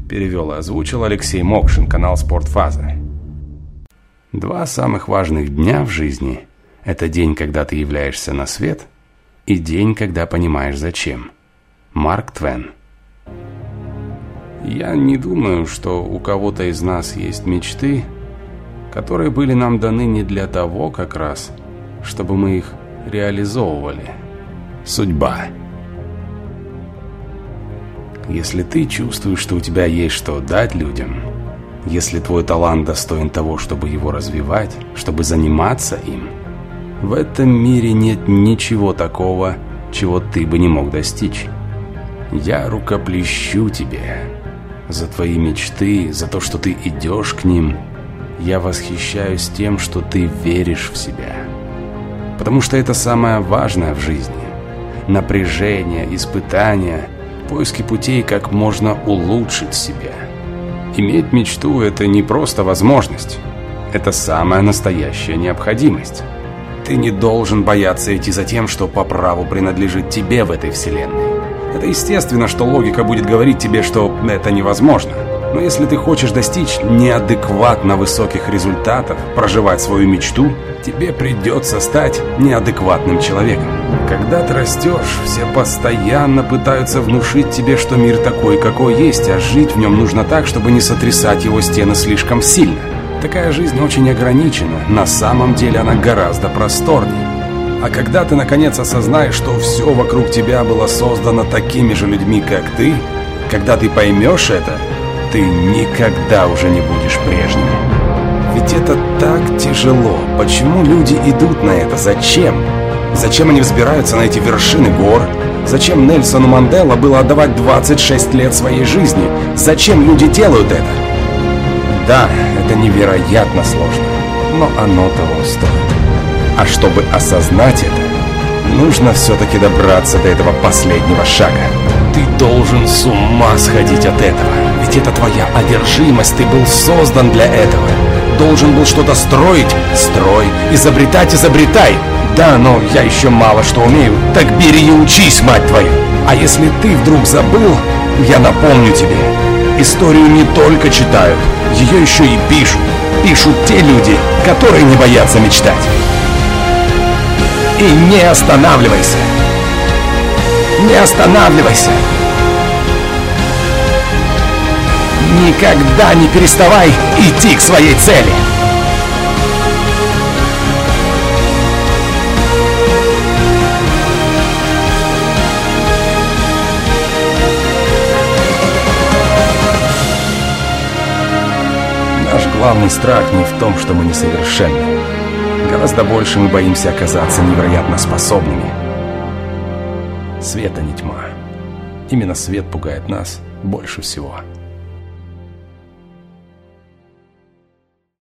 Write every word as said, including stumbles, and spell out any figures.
Перевел и озвучил Алексей Мокшин, канал «Спортфаза». Два самых важных дня в жизни – это день, когда ты являешься на свет, и день, когда понимаешь зачем. Марк Твен. Я не думаю, что у кого-то из нас есть мечты, которые были нам даны не для того как раз, чтобы мы их реализовывали. Судьба. Если ты чувствуешь, что у тебя есть что дать людям, если твой талант достоин того, чтобы его развивать, чтобы заниматься им, в этом мире нет ничего такого, чего ты бы не мог достичь. Я рукоплещу тебе за твои мечты, за то, что ты идешь к ним. Я восхищаюсь тем, что ты веришь в себя. Потому что это самое важное в жизни. Напряжение, испытания, поиски путей, как можно улучшить себя. Иметь мечту – это не просто возможность. Это самая настоящая необходимость. Ты не должен бояться идти за тем, что по праву принадлежит тебе в этой вселенной. Это естественно, что логика будет говорить тебе, что это невозможно. Но если ты хочешь достичь неадекватно высоких результатов, проживать свою мечту, тебе придется стать неадекватным человеком. Когда ты растешь, все постоянно пытаются внушить тебе, что мир такой, какой есть, а жить в нем нужно так, чтобы не сотрясать его стены слишком сильно. Такая жизнь очень ограничена, на самом деле она гораздо просторнее. А когда ты наконец осознаешь, что все вокруг тебя было создано такими же людьми, как ты, когда ты поймешь это, ты никогда уже не будешь прежним. Ведь это так тяжело. Почему люди идут на это? Зачем? Зачем они взбираются на эти вершины гор? Зачем Нельсону Манделе было отдавать двадцать шесть лет своей жизни? Зачем люди делают это? Да, это невероятно сложно, но оно того стоит. А чтобы осознать это, нужно все-таки добраться до этого последнего шага. Ты должен с ума сходить от этого. Ведь это твоя одержимость, ты был создан для этого. Должен был что-то строить? Строй. Изобретать? Изобретай. Да, но я еще мало что умею. Так бери и учись, мать твою. А если ты вдруг забыл, я напомню тебе. Историю не только читают, ее еще и пишут. Пишут те люди, которые не боятся мечтать. И не останавливайся. Не останавливайся. Никогда не переставай идти к своей цели. Наш главный страх не в том, что мы несовершенны. Гораздо больше мы боимся оказаться невероятно способными. Свет, а не тьма. Именно свет пугает нас больше всего.